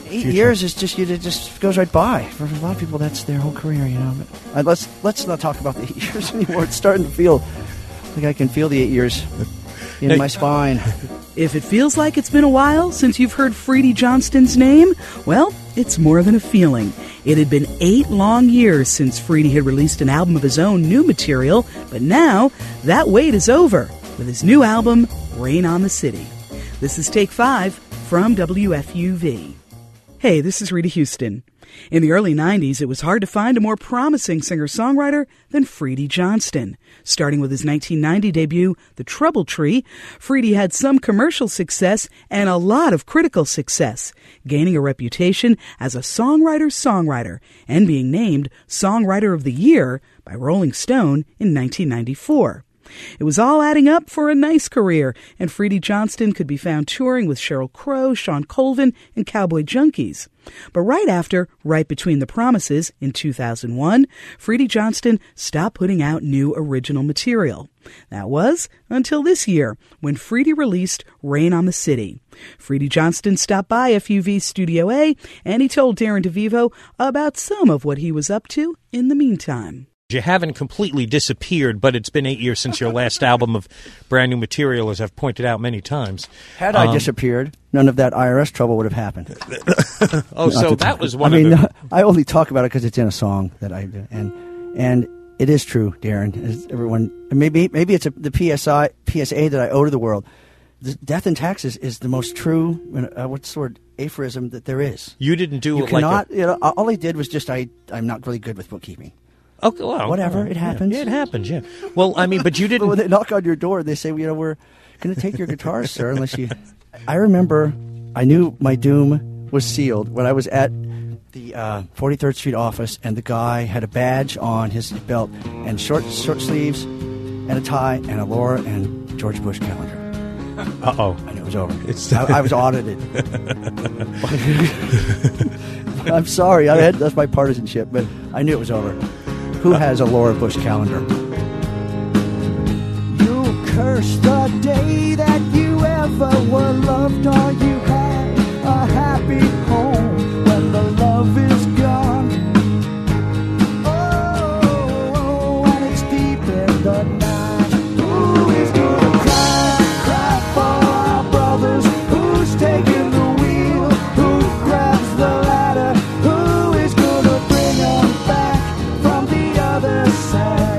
8 years is just it just goes right by. For a lot of people, that's their whole career, you know. But let's not talk about the 8 years anymore. It's starting to feel like I can feel the 8 years in my spine. If it feels like it's been a while since you've heard Freedy Johnston's name, well, it's more than a feeling. It had been 8 long years since Freedy had released an album of his own new material, but now that wait is over with his new album, Rain on the City. This is Take 5 from WFUV. Hey, this is Rita Houston. In the early 90s, it was hard to find a more promising singer-songwriter than Freedy Johnston. Starting with his 1990 debut, The Trouble Tree, Freedy had some commercial success and a lot of critical success, gaining a reputation as a songwriter and being named Songwriter of the Year by Rolling Stone in 1994. It was all adding up for a nice career, and Freedy Johnston could be found touring with Sheryl Crow, Shawn Colvin, and Cowboy Junkies. But right between the promises, in 2001, Freedy Johnston stopped putting out new original material. That was until this year, when Freedy released Rain on the City. Freedy Johnston stopped by FUV Studio A, and he told Darren DeVivo about some of what he was up to in the meantime. You haven't completely disappeared, but it's been 8 years since your last album of brand new material, as I've pointed out many times. Had I disappeared, none of that IRS trouble would have happened. That was one I only talk about it because it's in a song that I do. And it is true, Darren. As everyone, maybe it's the PSA that I owe to the world. Death in taxes is the most true, what's the word, aphorism that there is. You didn't do it all I did was just, I'm not really good with bookkeeping. Okay, well, whatever, it happens. Yeah, it happens, yeah. Well, I mean, but you didn't... When they knock on your door, they say, we're going to take your guitars, sir, unless you... I remember I knew my doom was sealed when I was at the 43rd Street office, and the guy had a badge on his belt, and short sleeves, and a tie, and a Laura and George Bush calendar. Uh-oh. I knew it was over. I was audited. I'm sorry, that's my partisanship, but I knew it was over. Who has a Laura Bush calendar? You'll curse the day that you ever were loved, or you had a happy home when the love is gone. Oh, and it's deep in the night. Who is gonna cry for our brothers? Who's taking the wheel? Who grabs the ladder? Who is gonna bring them back from the other side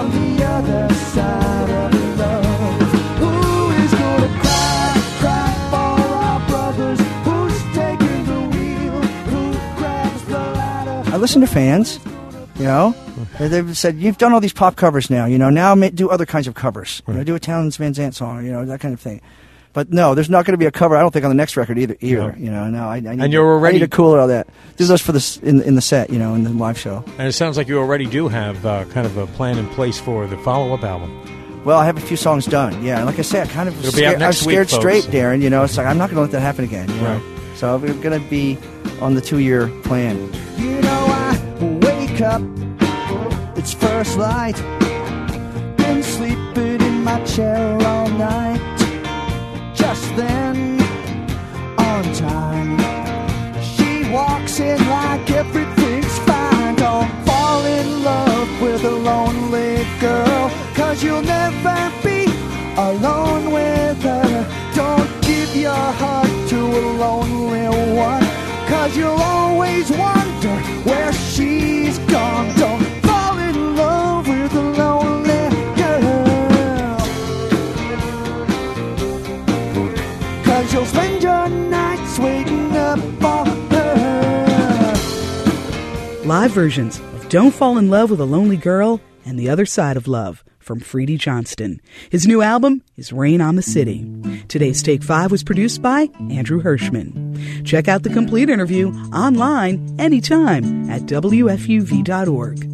of love? Who is gonna cry for our brothers? Who's taking the wheel? Who grabs the ladder? I listen to fans, They've said, you've done all these pop covers now, now do other kinds of covers. Right. Do a Townes Van Zandt song, that kind of thing. But no, there's not going to be a cover, I don't think, on the next record either. No. I need to cool all that. Do those for in the set, in the live show. And it sounds like you already do have kind of a plan in place for the follow-up album. Well, I have a few songs done, yeah. Like I said, I was scared week, straight, Darren, It's like, I'm not going to let that happen again, Right. So we're going to be on the 2-year plan. I wake up, it's first light. Been sleeping in my chair all night. Just then, on time, she walks in like everything's fine. Don't fall in love with a lonely girl, 'cause you'll never be alone with her. Don't give your heart to a lonely one, 'cause you'll always wonder where she's gone. Don't fall in love with a lonely girl, 'cause you'll spend your nights waiting up for her. Live versions of Don't Fall in Love with a Lonely Girl and The Other Side of Love from Freedy Johnston. His new album is Rain on the City. Today's Take 5 was produced by Andrew Hirschman. Check out the complete interview online anytime at WFUV.org.